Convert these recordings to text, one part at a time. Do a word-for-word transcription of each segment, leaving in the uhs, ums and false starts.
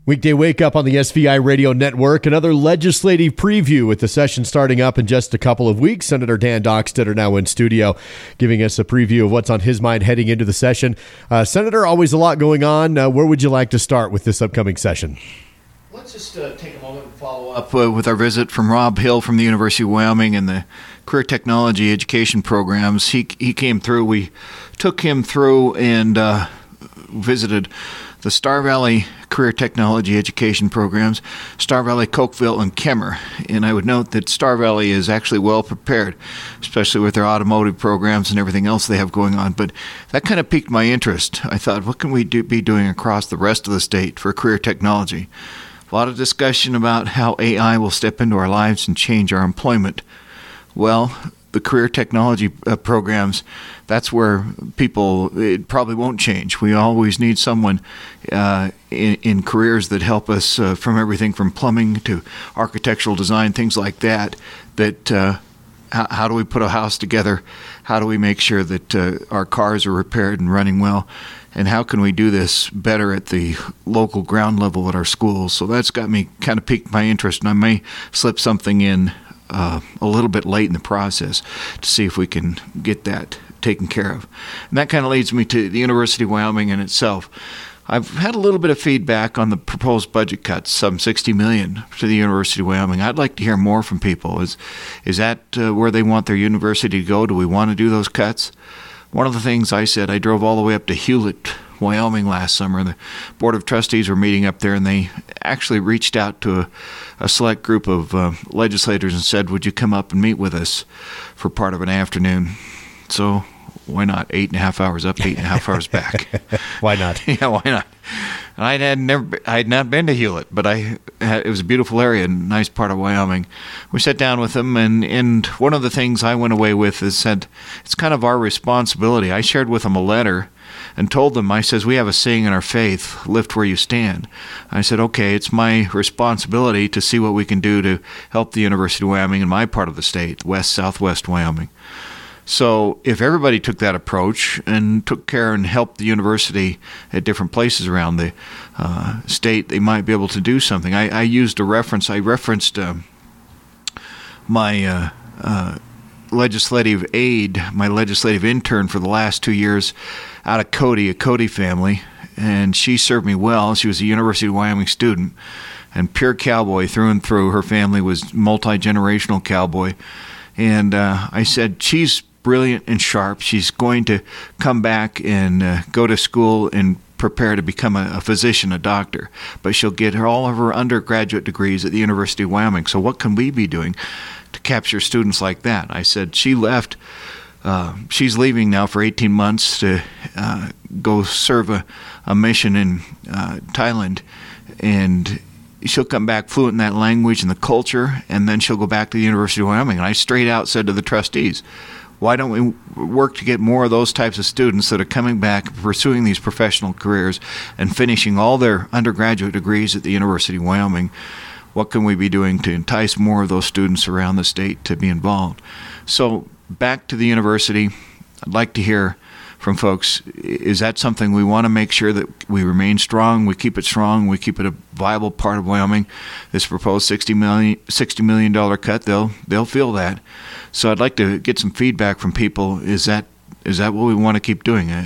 Weekday Wake Up on the S V I Radio Network. Another legislative preview with the session starting up in just a couple of weeks. Senator Dan Dockstader now in studio giving us a preview of what's on his mind heading into the session. Uh, Senator, always a lot going on. Uh, where would you like to start with this upcoming session? Let's just uh, take a moment and follow up uh, with our visit from Rob Hill from the University of Wyoming and the Career Technology Education Programs. He, he came through. We took him through and uh, visited the Star Valley Career Technology Education Programs, Star Valley, Cokeville, and Kemmer. And I would note that Star Valley is actually well prepared, especially with their automotive programs and everything else they have going on. But that kind of piqued my interest. I thought, what can we do, be doing across the rest of the state for career technology? A lot of discussion about how A I will step into our lives and change our employment. Well, the career technology uh, programs, that's where people, it probably won't change. We always need someone uh, in, in careers that help us uh, from everything from plumbing to architectural design, things like that, that uh, how, how do we put a house together? How do we make sure that uh, our cars are repaired and running well? And how can we do this better at the local ground level at our schools? So that's got me kind of piqued my interest, and I may slip something in Uh, a little bit late in the process to see if we can get that taken care of. And that kind of leads me to the University of Wyoming in itself. I've had a little bit of feedback on the proposed budget cuts, some sixty million dollars to the University of Wyoming. I'd like to hear more from people. Is is that uh, where they want their university to go? Do we want to do those cuts? One of the things I said, I drove all the way up to Hewlett, Wyoming last summer. The Board of Trustees were meeting up there, and they actually reached out to a, a select group of uh, legislators and said, would you come up and meet with us for part of an afternoon? So why not? Eight and a half hours up, eight and a half hours back. Why not? Yeah, why not? And I had never, I had not been to Hewlett, but I had, it was a beautiful area, nice part of Wyoming. We sat down with them, and, and one of the things I went away with is said it's kind of our responsibility. I shared with them a letter and told them, I says, we have a saying in our faith, lift where you stand. I said, okay, it's my responsibility to see what we can do to help the University of Wyoming in my part of the state, west, southwest Wyoming. So if everybody took that approach and took care and helped the university at different places around the uh, state, they might be able to do something. I, I used a reference, I referenced uh, my uh, uh, legislative aide, my legislative intern for the last two years out of Cody, a Cody family, and she served me well. She was a University of Wyoming student and pure cowboy through and through. Her family was multi-generational cowboy. And uh, I said, she's brilliant and sharp. She's going to come back and uh, go to school and prepare to become a, a physician, a doctor. But she'll get her, all of her undergraduate degrees at the University of Wyoming. So what can we be doing to capture students like that? I said, she left. Uh, she's leaving now for eighteen months to uh, go serve a, a mission in uh, Thailand, and she'll come back fluent in that language and the culture, and then she'll go back to the University of Wyoming. And I straight out said to the trustees, why don't we work to get more of those types of students that are coming back, pursuing these professional careers, and finishing all their undergraduate degrees at the University of Wyoming? What can we be doing to entice more of those students around the state to be involved? So back to the university, I'd like to hear from folks, is that something we want to make sure that we remain strong, we keep it strong, we keep it a viable part of Wyoming? This proposed sixty million dollars cut, they'll they'll feel that. So I'd like to get some feedback from people. Is that is that what we want to keep doing, uh,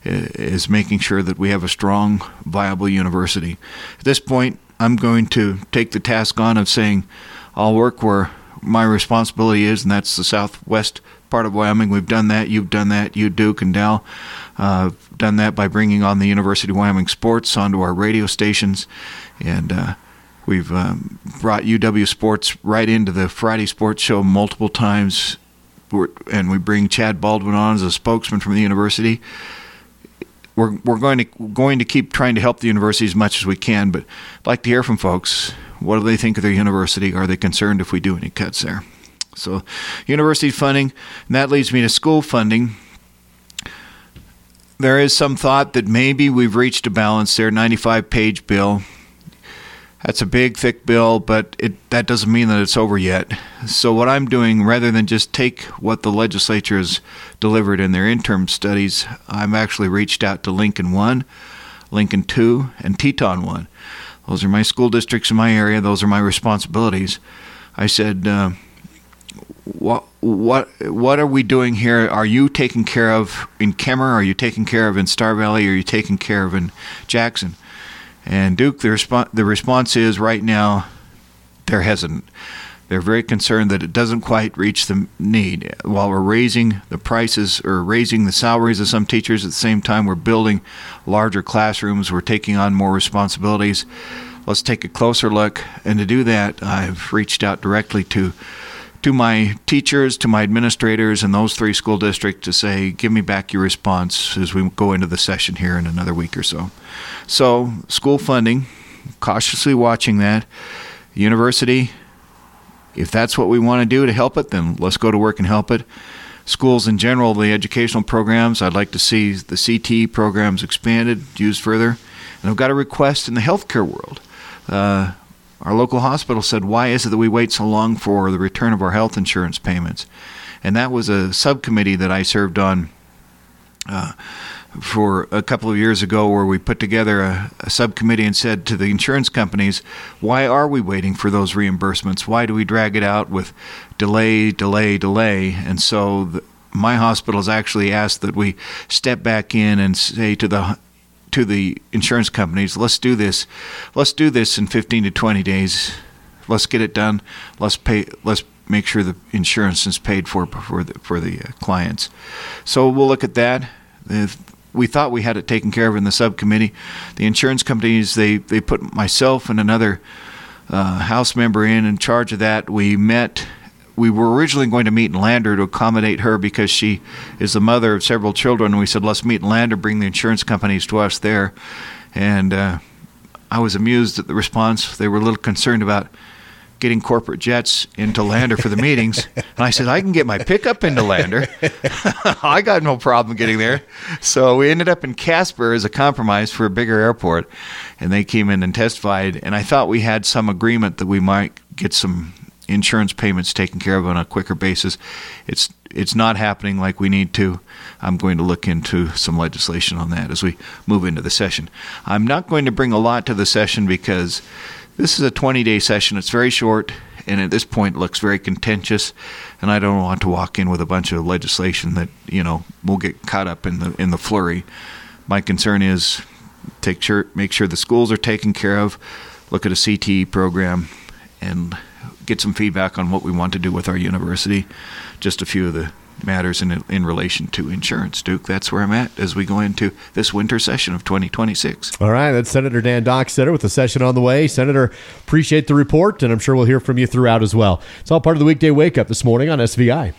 is making sure that we have a strong, viable university? At this point, I'm going to take the task on of saying I'll work where my responsibility is, and that's the southwest part of Wyoming. We've done that. You've done that. You, Duke, and Dal, uh, done that by bringing on the University of Wyoming sports onto our radio stations, and uh, we've um, brought U W Sports right into the Friday Sports Show multiple times, We're, and we bring Chad Baldwin on as a spokesman from the university. We're we're going to going to keep trying to help the university as much as we can, but I'd like to hear from folks. What do they think of their university? Are they concerned if we do any cuts there? So university funding, and that leads me to school funding. There is some thought that maybe we've reached a balance there, ninety-five page bill. That's a big, thick bill, but it that doesn't mean that it's over yet. So what I'm doing, rather than just take what the legislature has delivered in their interim studies, I've actually reached out to Lincoln one, Lincoln two, and Teton one. Those are my school districts in my area. Those are my responsibilities. I said, uh, what what what are we doing here? Are you taken care of in Kemmer? Are you taken care of in Star Valley? Are you taken care of in Jackson? And Duke, the, resp- the response is right now they're hesitant. They're very concerned that it doesn't quite reach the need. While we're raising the prices or raising the salaries of some teachers, at the same time we're building larger classrooms, we're taking on more responsibilities. Let's take a closer look. And to do that, I've reached out directly to to my teachers, to my administrators in those three school districts to say, give me back your response as we go into the session here in another week or so. So school funding, cautiously watching that. University, if that's what we want to do to help it, then let's go to work and help it. Schools in general, the educational programs, I'd like to see the C T E programs expanded, used further. And I've got a request in the healthcare world. Uh, our local hospital said, why is it that we wait so long for the return of our health insurance payments? And that was a subcommittee that I served on uh, for a couple of years ago, where we put together a, a subcommittee and said to the insurance companies, why are we waiting for those reimbursements? Why do we drag it out with delay, delay, delay? And so the, my hospital has actually asked that we step back in and say to the to the insurance companies, let's do this. Let's do this in fifteen to twenty days. Let's get it done. Let's pay. Let's make sure the insurance is paid for for the, for the uh, clients. So we'll look at that. If we thought we had it taken care of in the subcommittee. The insurance companies, they, they put myself and another uh, House member in in charge of that. We met. We were originally going to meet in Lander to accommodate her because she is the mother of several children. And we said, let's meet in Lander, bring the insurance companies to us there. And uh, I was amused at the response. They were a little concerned about getting corporate jets into Lander for the meetings. And I said, I can get my pickup into Lander. I got no problem getting there. So we ended up in Casper as a compromise for a bigger airport. And they came in and testified. And I thought we had some agreement that we might get some insurance payments taken care of on a quicker basis. It's it's not happening like we need to. I'm going to look into some legislation on that as we move into the session. I'm not going to bring a lot to the session because this is a twenty-day session. It's very short, and at this point it looks very contentious, and I don't want to walk in with a bunch of legislation that, you know, will get caught up in the in the flurry. My concern is take sure, make sure the schools are taken care of, look at a C T E program, and get some feedback on what we want to do with our university. Just a few of the matters in in relation to insurance, Duke. That's where I'm at as we go into this winter session of twenty twenty-six. All right, that's Senator Dan Dockstader with the session on the way. Senator, appreciate the report, and I'm sure we'll hear from you throughout as well. It's all part of the Weekday Wake Up this morning on S V I.